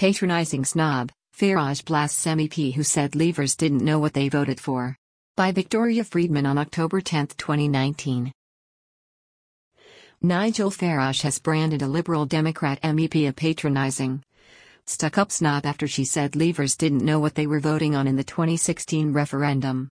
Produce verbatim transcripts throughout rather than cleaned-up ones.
Patronizing snob, Farage blasts M E P who said Leavers didn't know what they voted for. By Victoria Friedman on October tenth, twenty nineteen. Nigel Farage has branded a Liberal Democrat M E P a patronizing, stuck-up snob after she said Leavers didn't know what they were voting on in the twenty sixteen referendum.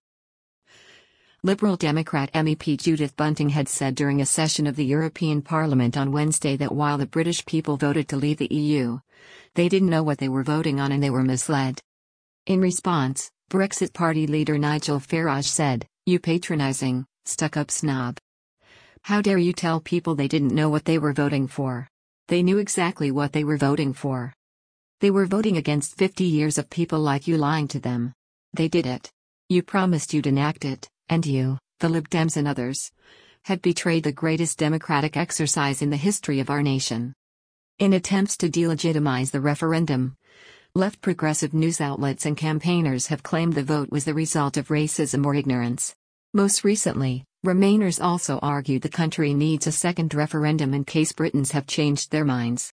Liberal Democrat M E P Judith Bunting had said during a session of the European Parliament on Wednesday that while the British people voted to leave the E U, they didn't know what they were voting on and they were misled. In response, Brexit Party leader Nigel Farage said, "You patronizing, stuck-up snob. How dare you tell people they didn't know what they were voting for? They knew exactly what they were voting for. They were voting against fifty years of people like you lying to them. They did it. You promised you'd enact it, and you, the Lib Dems and others, had betrayed the greatest democratic exercise in the history of our nation." In attempts to delegitimize the referendum, left progressive news outlets and campaigners have claimed the vote was the result of racism or ignorance. Most recently, Remainers also argued the country needs a second referendum in case Britons have changed their minds.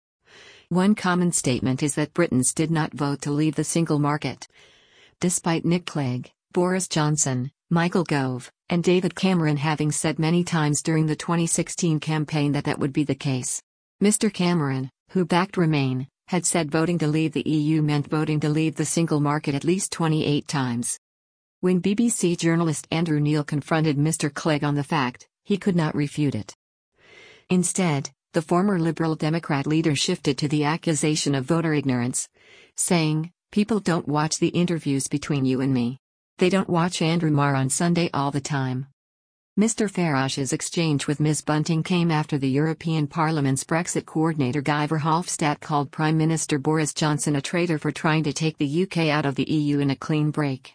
One common statement is that Britons did not vote to leave the single market, despite Nick Clegg, Boris Johnson, Michael Gove, and David Cameron having said many times during the twenty sixteen campaign that that would be the case. Mister Cameron, who backed Remain, had said voting to leave the E U meant voting to leave the single market at least twenty-eight times. When B B C journalist Andrew Neil confronted Mister Clegg on the fact, he could not refute it. Instead, the former Liberal Democrat leader shifted to the accusation of voter ignorance, saying, "People don't watch the interviews between you and me. They don't watch Andrew Marr on Sunday all the time." Mister Farage's exchange with Miz Bunting came after the European Parliament's Brexit coordinator Guy Verhofstadt called Prime Minister Boris Johnson a traitor for trying to take the U K out of the E U in a clean break.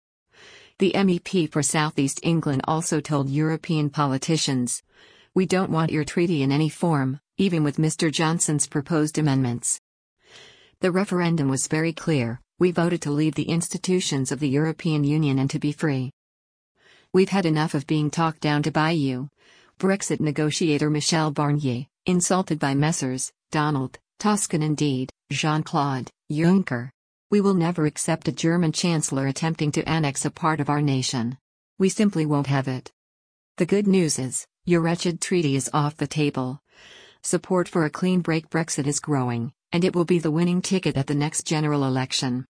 The M E P for South East England also told European politicians, "We don't want your treaty in any form, even with Mister Johnson's proposed amendments." The referendum was very clear: we voted to leave the institutions of the European Union and to be free. "We've had enough of being talked down to by you," Brexit negotiator Michel Barnier, insulted by Messrs. Donald, Tusk and indeed, Jean-Claude Juncker. "We will never accept a German chancellor attempting to annex a part of our nation. We simply won't have it. The good news is, your wretched treaty is off the table. Support for a clean break Brexit is growing, and it will be the winning ticket at the next general election."